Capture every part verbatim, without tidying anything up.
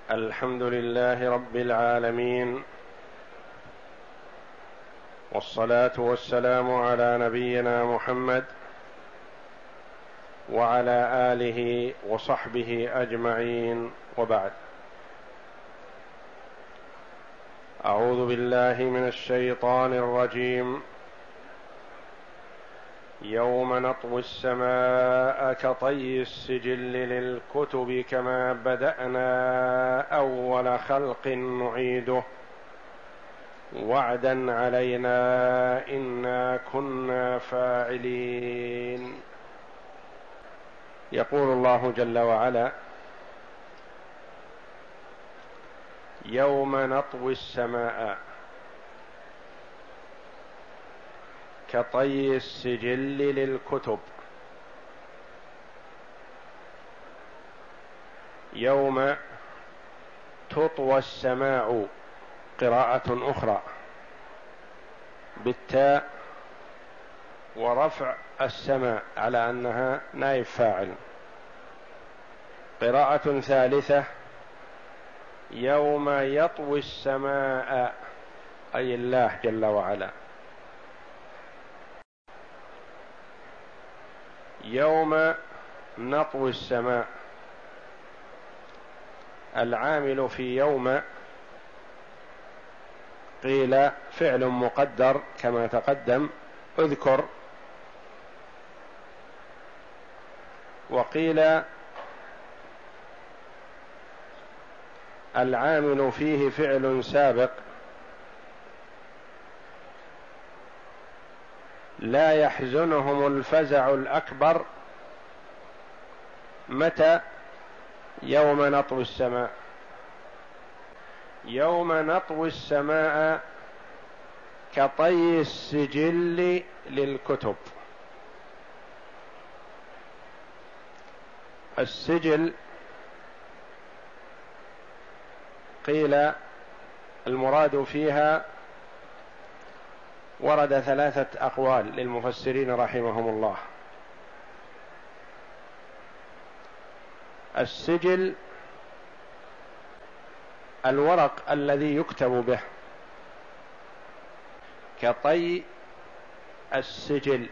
الحمد لله رب العالمين، والصلاة والسلام على نبينا محمد وعلى آله وصحبه أجمعين، وبعد. أعوذ بالله من الشيطان الرجيم. يوم نطوي السماء كطي السجل للكتب كما بدأنا أول خلق نعيده وعدا علينا إنا كنا فاعلين. يقول الله جل وعلا: يوم نطوي السماء كطي السجل للكتب. يوم تطوى السماء، قراءة أخرى بالتاء ورفع السماء على أنها نائب فاعل. قراءة ثالثة: يوم يطوي السماء، أي الله جل وعلا. يوم نطوي السماء، العامل في يوم قيل فعل مقدر كما تقدم اذكر، وقيل العامل فيه فعل سابق لا يحزنهم الفزع الأكبر. متى؟ يوم نطوي السماء. يوم نطوي السماء كطي السجل للكتب. السجل قيل المراد فيها، ورد ثلاثة أقوال للمفسرين رحمهم الله. السجل الورق الذي يكتب به، كطي السجل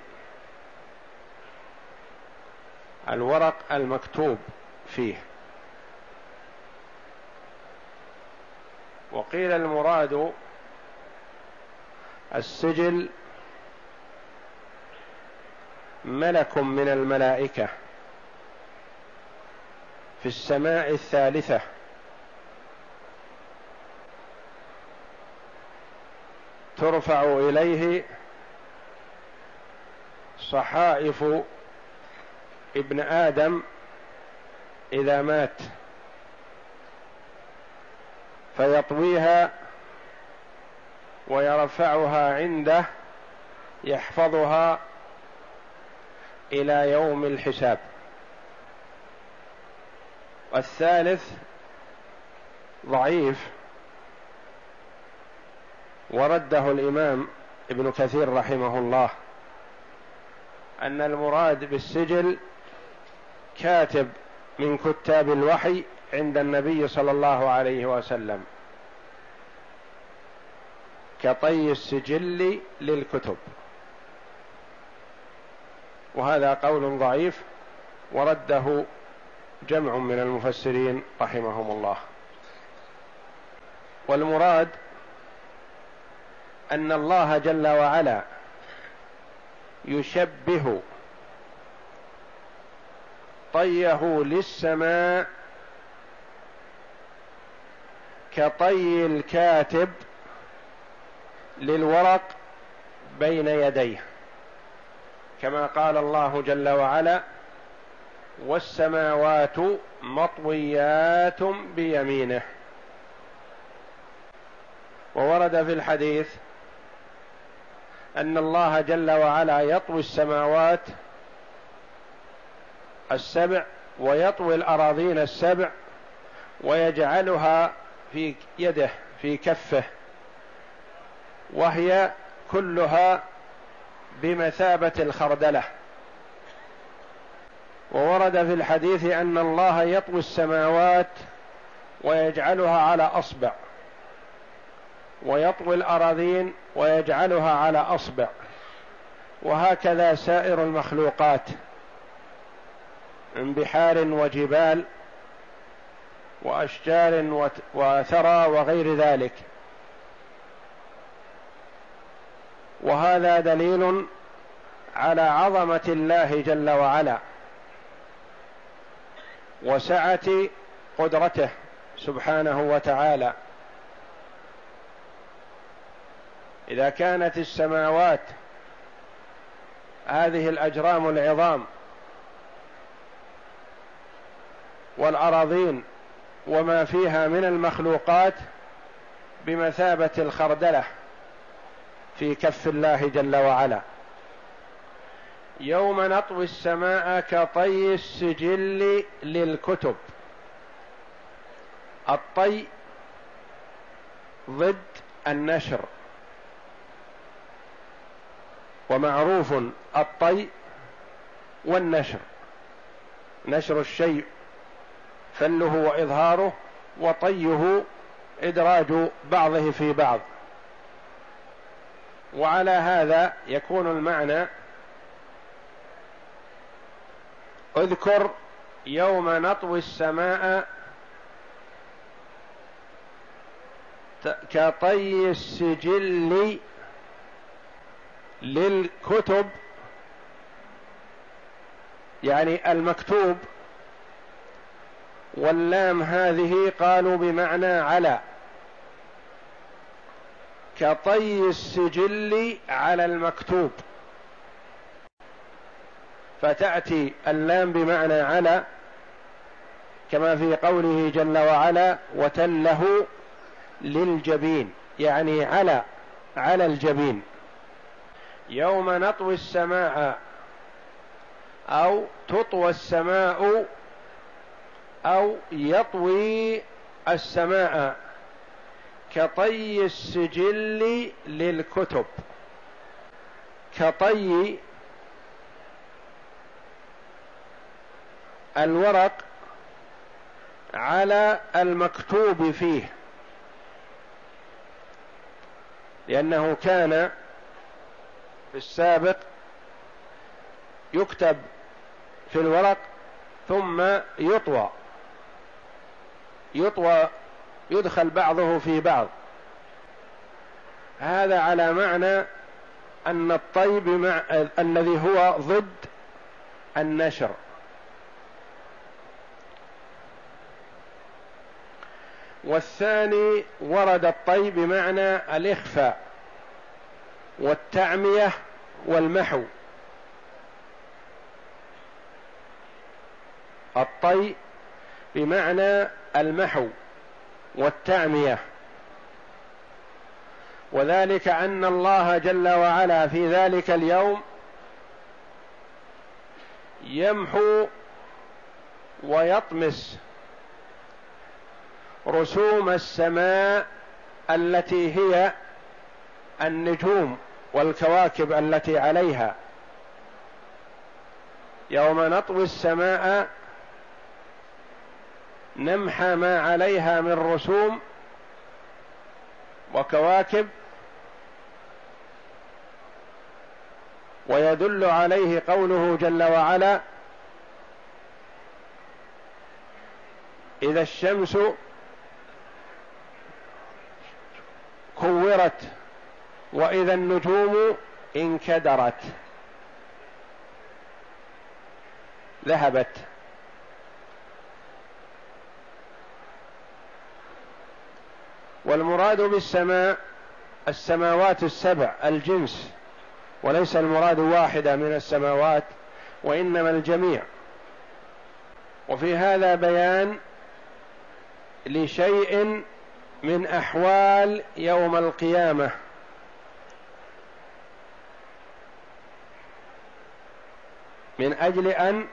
الورق المكتوب فيه. وقيل المراد السجل ملك من الملائكة في السماء الثالثة، ترفع إليه صحائف ابن آدم إذا مات، فيطويها ويرفعها عنده يحفظها إلى يوم الحساب. والثالث ضعيف ورده الإمام ابن كثير رحمه الله، أن المراد بالسجل كاتب من كتاب الوحي عند النبي صلى الله عليه وسلم، كطي السجل للكتب. وهذا قول ضعيف ورده جمع من المفسرين رحمهم الله. والمراد أن الله جل وعلا يشبه طيه للسماء كطي الكاتب للورق بين يديه، كما قال الله جل وعلا: والسماوات مطويات بيمينه. وورد في الحديث أن الله جل وعلا يطوي السماوات السبع ويطوي الأراضين السبع ويجعلها في يده في كفه، وهي كلها بمثابة الخردلة. وورد في الحديث أن الله يطوي السماوات ويجعلها على أصبع، ويطوي الأراضين ويجعلها على أصبع، وهكذا سائر المخلوقات من بحار وجبال وأشجار وثرى وغير ذلك. وهذا دليل على عظمة الله جل وعلا وسعة قدرته سبحانه وتعالى. إذا كانت السماوات هذه الأجرام العظام والأراضين وما فيها من المخلوقات بمثابة الخردلة في كف الله جل وعلا، يوم نطوي السماء كطي السجل للكتب. الطي ضد النشر، ومعروف الطي والنشر، نشر الشيء فله وإظهاره، وطيه إدراج بعضه في بعض. وعلى هذا يكون المعنى: اذكر يوم نطوي السماء كطي السجل للكتب، يعني المكتوب. واللام هذه قالوا بمعنى على، كطي السجل على المكتوب، فتأتي اللام بمعنى على، كما في قوله جل وعلا: وتله للجبين، يعني على على الجبين. يوم نطوي السماء، أو تطوى السماء، أو يطوي السماء كطي السجل للكتب. كطي الورق على المكتوب فيه، لأنه كان في السابق يكتب في الورق ثم يطوى يطوى يدخل بعضه في بعض. هذا على معنى أن الطي بمع... الذي هو ضد النشر. والثاني ورد الطي بمعنى الإخفاء والتعمية والمحو. الطي بمعنى المحو والتعمية، وذلك أن الله جل وعلا في ذلك اليوم يمحو ويطمس رسوم السماء التي هي النجوم والكواكب التي عليها. يوم نطوي السماء نمحى ما عليها من رسوم وكواكب، ويدل عليه قوله جل وعلا: إذا الشمس كورت وإذا النجوم انكدرت ذهبت. والمراد بالسماء السماوات السبع الجنس، وليس المراد واحدة من السماوات، وإنما الجميع. وفي هذا بيان لشيء من أحوال يوم القيامة، من أجل أن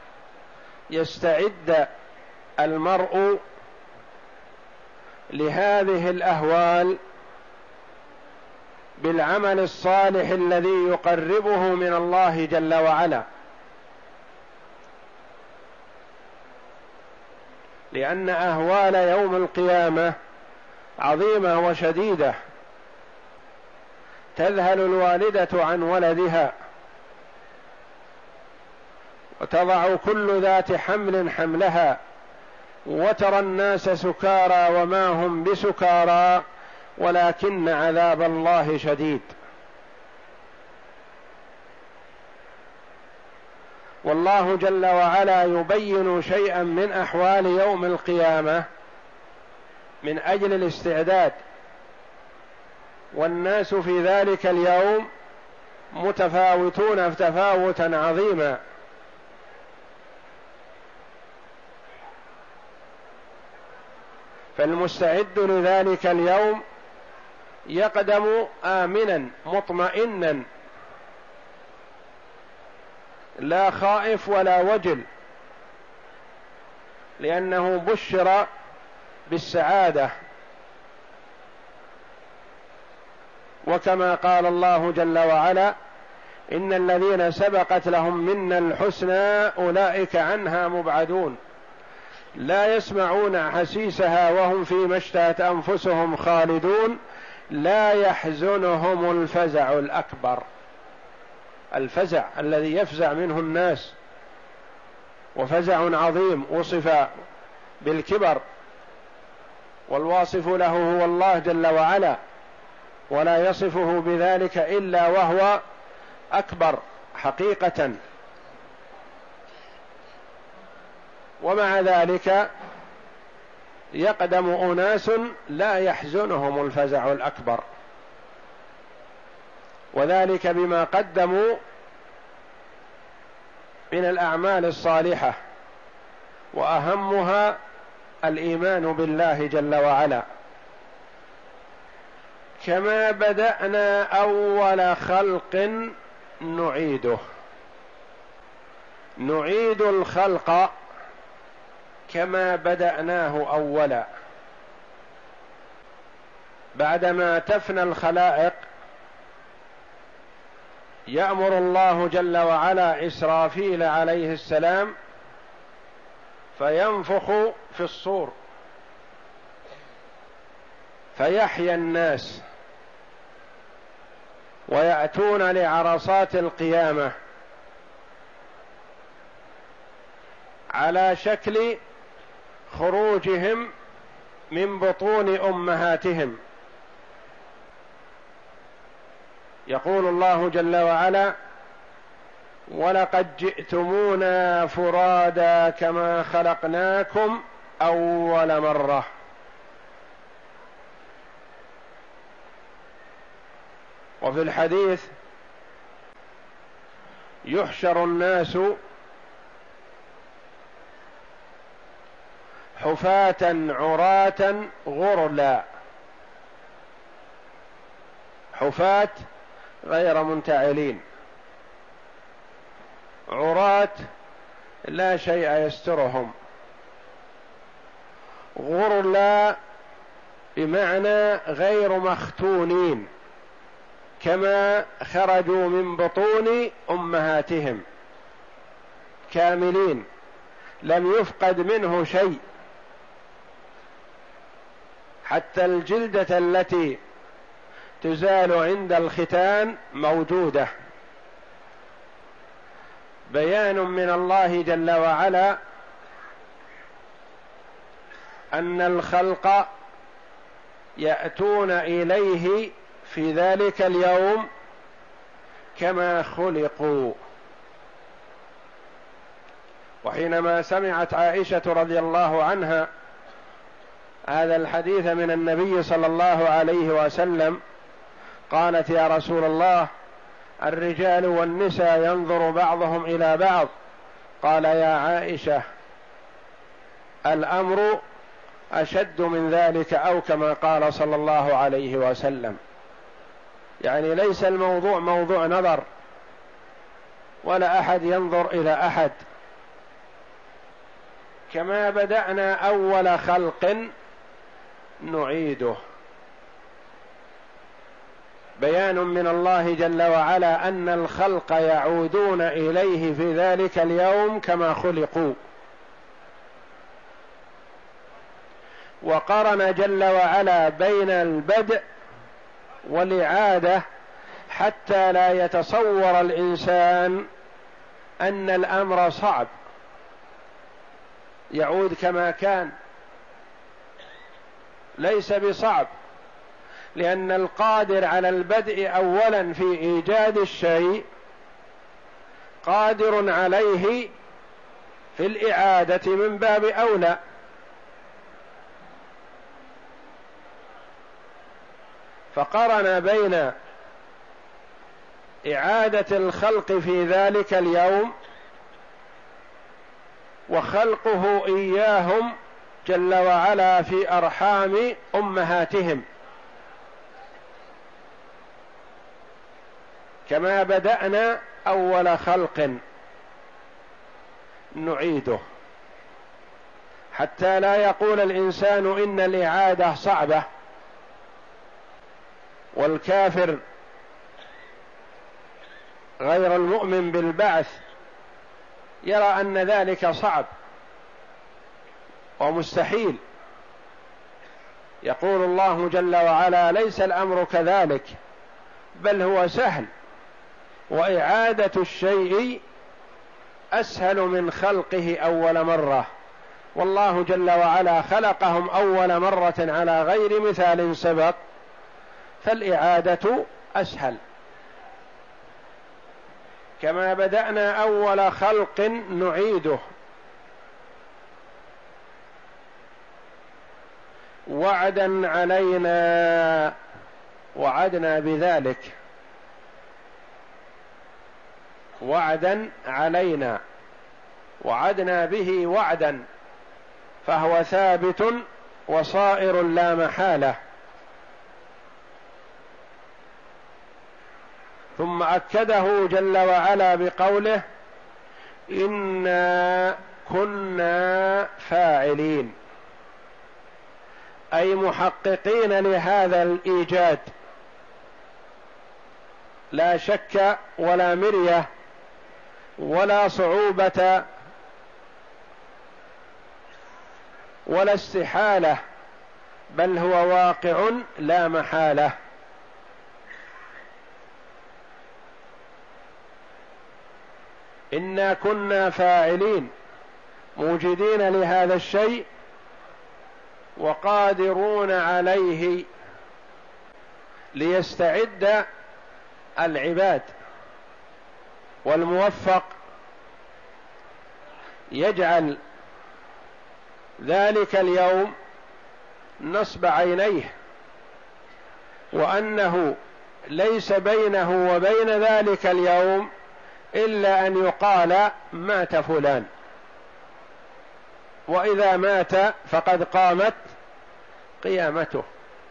يستعد المرء لهذه الأهوال بالعمل الصالح الذي يقربه من الله جل وعلا. لأن أهوال يوم القيامة عظيمة وشديدة، تذهل الوالدة عن ولدها، وتضع كل ذات حمل حملها، وترى الناس سكارى وما هم بسكارى ولكن عذاب الله شديد. والله جل وعلا يبين شيئا من أحوال يوم القيامة من أجل الاستعداد، والناس في ذلك اليوم متفاوتون تفاوتا عظيما. فالمستعد لذلك اليوم يقدم آمنا مطمئنا، لا خائف ولا وجل، لأنه بشر بالسعادة. وكما قال الله جل وعلا: إن الذين سبقت لهم منا الحسنى أولئك عنها مبعدون، لا يسمعون حسيسها وهم فيما اشتهت أنفسهم خالدون، لا يحزنهم الفزع الأكبر. الفزع الذي يفزع منه الناس، وفزع عظيم وصف بالكبر، والواصف له هو الله جل وعلا، ولا يصفه بذلك إلا وهو أكبر حقيقة. ومع ذلك يقدم أناس لا يحزنهم الفزع الأكبر، وذلك بما قدموا من الأعمال الصالحة، وأهمها الإيمان بالله جل وعلا. كما بدأنا أول خلق نعيده، نعيد الخلق كما بدأناه أولا. بعدما تفنى الخلائق يأمر الله جل وعلا إسرافيل عليه السلام فينفخ في الصور فيحيى الناس، ويأتون لعرصات القيامة على شكل خروجهم من بطون أمهاتهم. يقول الله جل وعلا: ولقد جئتمونا فرادا كما خلقناكم أول مرة. وفي الحديث: يحشر الناس حفاة عراة غرلا. حفاة غير منتعلين، عراة لا شيء يسترهم، غرلا بمعنى غير مختونين، كما خرجوا من بطون أمهاتهم كاملين، لم يفقد منه شيء، حتى الجلدة التي تزال عند الختان موجودة. بيان من الله جل وعلا أن الخلق يأتون إليه في ذلك اليوم كما خلقوا. وحينما سمعت عائشة رضي الله عنها هذا الحديث من النبي صلى الله عليه وسلم قالت: يا رسول الله، الرجال والنساء ينظر بعضهم إلى بعض. قال: يا عائشة، الأمر أشد من ذلك، أو كما قال صلى الله عليه وسلم. يعني ليس الموضوع موضوع نظر، ولا أحد ينظر إلى أحد. كما بدأنا أول خلق نعيده. بيان من الله جل وعلا أن الخلق يعودون إليه في ذلك اليوم كما خلقوا. وقرن جل وعلا بين البدء والإعادة حتى لا يتصور الإنسان أن الأمر صعب يعود كما كان. ليس بصعب، لأن القادر على البدء أولا في إيجاد الشيء قادر عليه في الإعادة من باب أولى. فقرن بين إعادة الخلق في ذلك اليوم وخلقه إياهم جل وعلا في أرحام أمهاتهم، كما بدأنا أول خلق نعيده، حتى لا يقول الإنسان إن الإعادة صعبة، والكافر غير المؤمن بالبعث يرى أن ذلك صعب ومستحيل. يقول الله جل وعلا: ليس الأمر كذلك، بل هو سهل، وإعادة الشيء أسهل من خلقه أول مرة، والله جل وعلا خلقهم أول مرة على غير مثال سبق، فالإعادة أسهل. كما بدأنا أول خلق نعيده، وعدا علينا، وعدنا بذلك، وعدا علينا، وعدنا به وعدا، فهو ثابت وصائر لا محالة. ثم أكده جل وعلا بقوله: إنا كنا فاعلين، أي محققين لهذا الإيجاد، لا شك ولا مرية ولا صعوبة ولا استحالة، بل هو واقع لا محالة. إنا كنا فاعلين، موجدين لهذا الشيء وقادرون عليه ليستعد العباد، والموفق يجعل ذلك اليوم نصب عينيه، وأنه ليس بينه وبين ذلك اليوم إلا أن يقال: مات فلان، وإذا مات فقد قامت قيامته.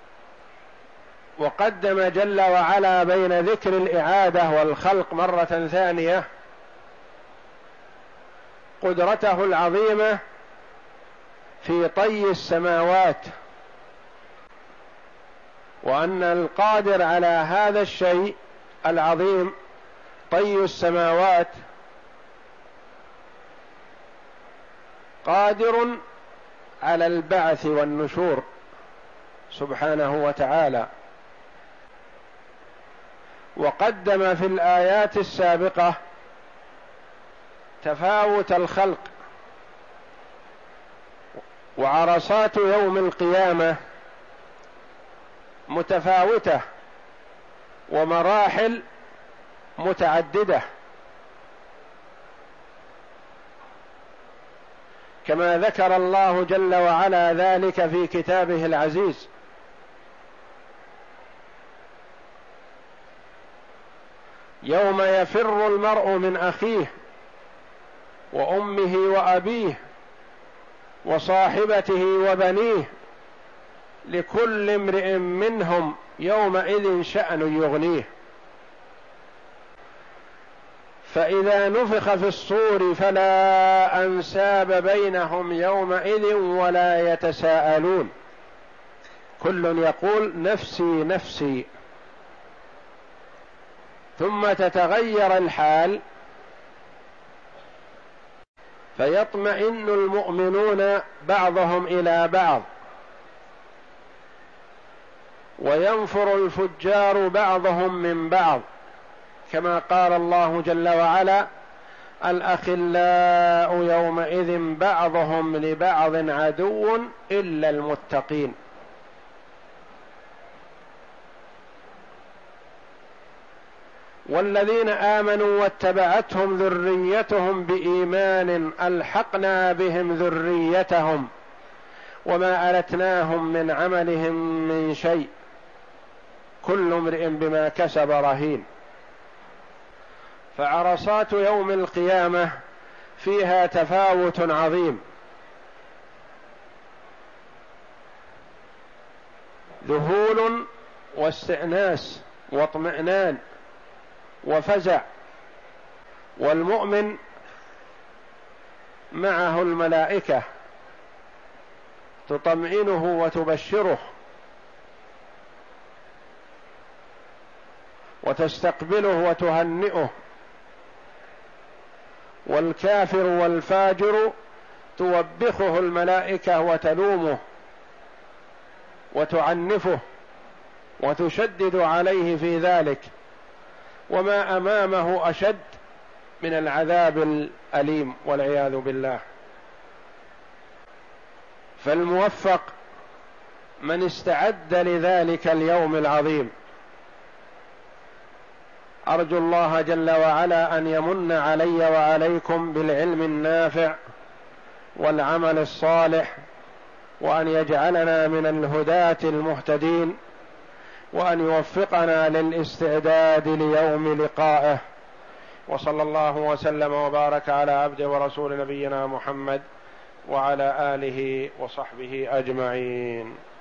وقدم جل وعلا بين ذكر الإعادة والخلق مرة ثانية قدرته العظيمة في طي السماوات، وأن القادر على هذا الشيء العظيم طي السماوات قادر على البعث والنشور سبحانه وتعالى. وقدم في الآيات السابقة تفاوت الخلق وعرصات يوم القيامة متفاوتة ومراحل متعددة، كما ذكر الله جل وعلا ذلك في كتابه العزيز: يوم يفر المرء من أخيه وأمه وأبيه وصاحبته وبنيه لكل امرئ منهم يومئذ شأن يغنيه. فإذا نفخ في الصور فلا أنساب بينهم يومئذ ولا يتساءلون، كل يقول نفسي نفسي. ثم تتغير الحال فيطمئن المؤمنون بعضهم إلى بعض وينفر الفجار بعضهم من بعض، كما قال الله جل وعلا: الأخلاء يومئذ بعضهم لبعض عدو إلا المتقين. والذين آمنوا واتبعتهم ذريتهم بإيمان ألحقنا بهم ذريتهم وما ألتناهم من عملهم من شيء كل امرئ بما كسب رهين. فعرصات يوم القيامة فيها تفاوت عظيم، ذهول واستئناس واطمئنان وفزع. والمؤمن معه الملائكة تطمئنه وتبشره وتستقبله وتهنئه، والكافر والفاجر توبخه الملائكة وتلومه وتعنفه وتشدد عليه في ذلك، وما أمامه أشد من العذاب الأليم والعياذ بالله. فالموفق من استعد لذلك اليوم العظيم. أرجو الله جل وعلا أن يمن علي وعليكم بالعلم النافع والعمل الصالح، وأن يجعلنا من الهداة المهتدين، وأن يوفقنا للاستعداد ليوم لقائه. وصلى الله وسلم وبارك على عبده ورسول نبينا محمد وعلى آله وصحبه أجمعين.